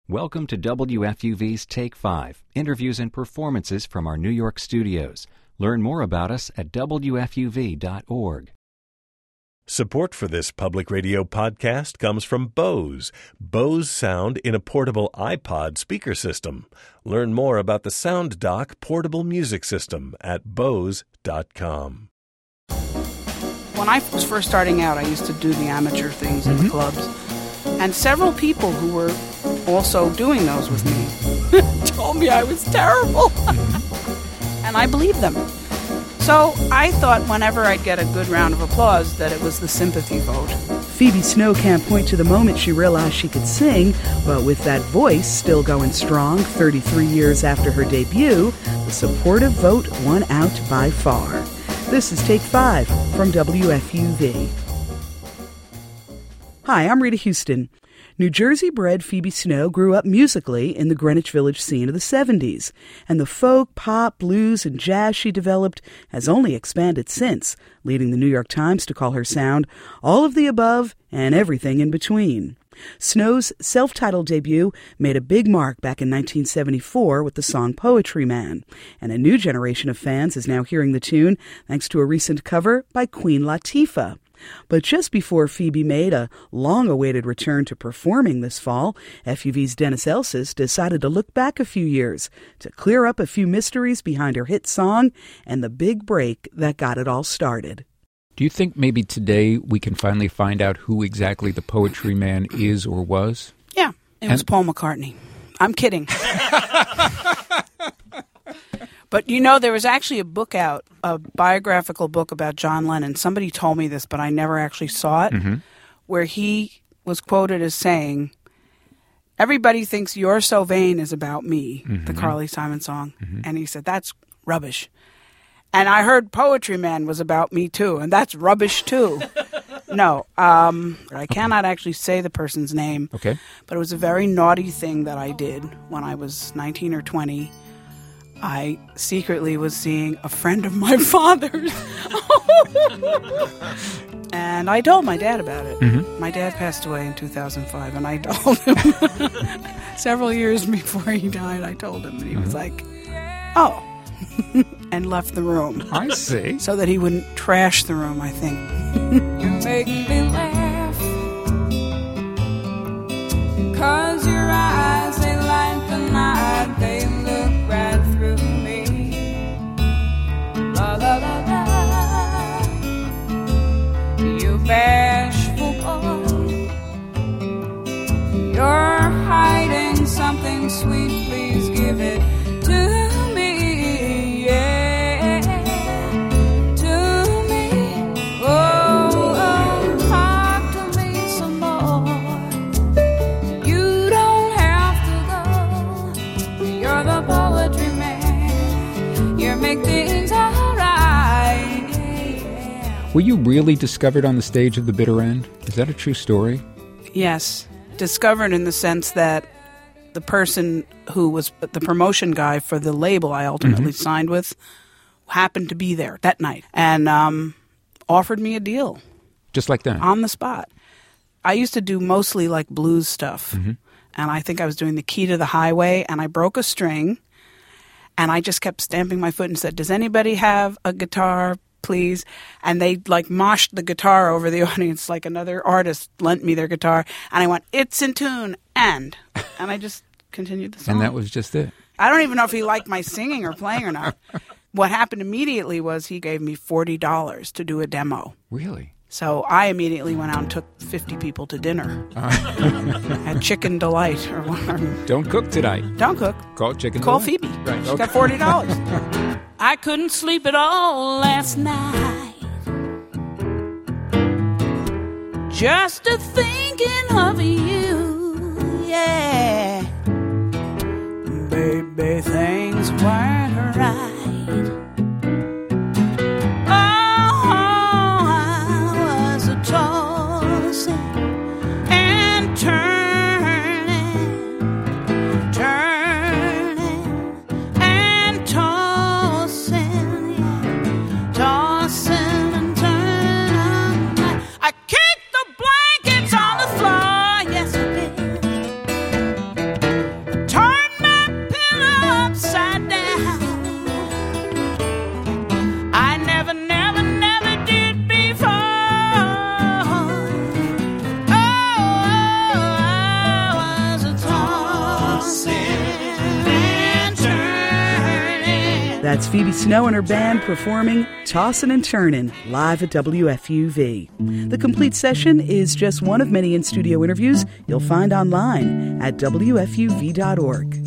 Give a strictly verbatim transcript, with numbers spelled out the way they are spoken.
Welcome to W F U V's Take five, interviews and performances from our New York studios. Learn more about us at W F U V dot org. Support for this public radio podcast comes from Bose. Bose sound in a portable iPod speaker system. Learn more about the SoundDock portable music system at Bose dot com. When I was first starting out, I used to do the amateur things in mm-hmm. the clubs. And several people who were also doing those with me told me I was terrible. And I believed them. So I thought whenever I'd get a good round of applause that it was the sympathy vote. Phoebe Snow can't point to the moment she realized she could sing, but with that voice still going strong thirty-three years after her debut, the supportive vote won out by far. This is Take five from W F U V. Hi, I'm Rita Houston. New Jersey-bred Phoebe Snow grew up musically in the Greenwich Village scene of the seventies, and the folk, pop, blues, and jazz she developed has only expanded since, leading the New York Times to call her sound all of the above and everything in between. Snow's self-titled debut made a big mark back in nineteen seventy-four with the song Poetry Man, and a new generation of fans is now hearing the tune thanks to a recent cover by Queen Latifah. But just before Phoebe made a long-awaited return to performing this fall, F U V's Dennis Elsas decided to look back a few years to clear up a few mysteries behind her hit song and the big break that got it all started. Do you think maybe today we can finally find out who exactly the Poetry Man is or was? Yeah, it was and- Paul McCartney. I'm kidding. But, you know, there was actually a book out, a biographical book about John Lennon. Somebody told me this, but I never actually saw it, mm-hmm. where he was quoted as saying, "Everybody thinks You're So Vain is about me," mm-hmm. the Carly Simon song. Mm-hmm. And he said, "That's rubbish." And I heard Poetry Man was about me, too, and that's rubbish, too. No, um, I cannot actually say the person's name. Okay. But it was a very naughty thing that I did when I was nineteen or twenty. I secretly was seeing a friend of my father's. And I told my dad about it. Mm-hmm. My dad passed away in two thousand five, and I told him several years before he died, I told him, and he mm-hmm. was like, "Oh," and left the room. I see. So that he wouldn't trash the room, I think. You make me laugh, 'cause your eyes, they light the night, they look right through me. La la la la. You bashful boy, you're hiding something sweet, please give it to me, yeah, to me. Oh, oh, talk to me some more. You don't have to go. You're the Poetry Man. You make things all right, yeah. Were you really discovered on the stage of The Bitter End? Is that a true story? Yes. Discovered in the sense that the person who was the promotion guy for the label I ultimately mm-hmm. signed with happened to be there that night and um, offered me a deal. Just like that? On the spot. I used to do mostly like blues stuff. Mm-hmm. And I think I was doing the Key to the Highway, and I broke a string, and I just kept stamping my foot and said, "Does anybody have a guitar, please?" And they like moshed the guitar over the audience like another artist lent me their guitar. And I went, "It's in tune," and and I just continued the song. And that was just it. I don't even know if he liked my singing or playing or not. What happened immediately was he gave me forty dollars to do a demo. Really? So I immediately went out and took fifty people to dinner at Chicken Delight or whatever. Don't cook tonight. Don't cook. Call Chicken Call Delight. Phoebe. Right. She Okay. got forty dollars. I couldn't sleep at all last night, just a thinking of you, yeah. Baby, things weren't right. That's Phoebe Snow and her band performing Tossin' and Turnin' live at W F U V. The complete session is just one of many in-studio interviews you'll find online at W F U V dot org.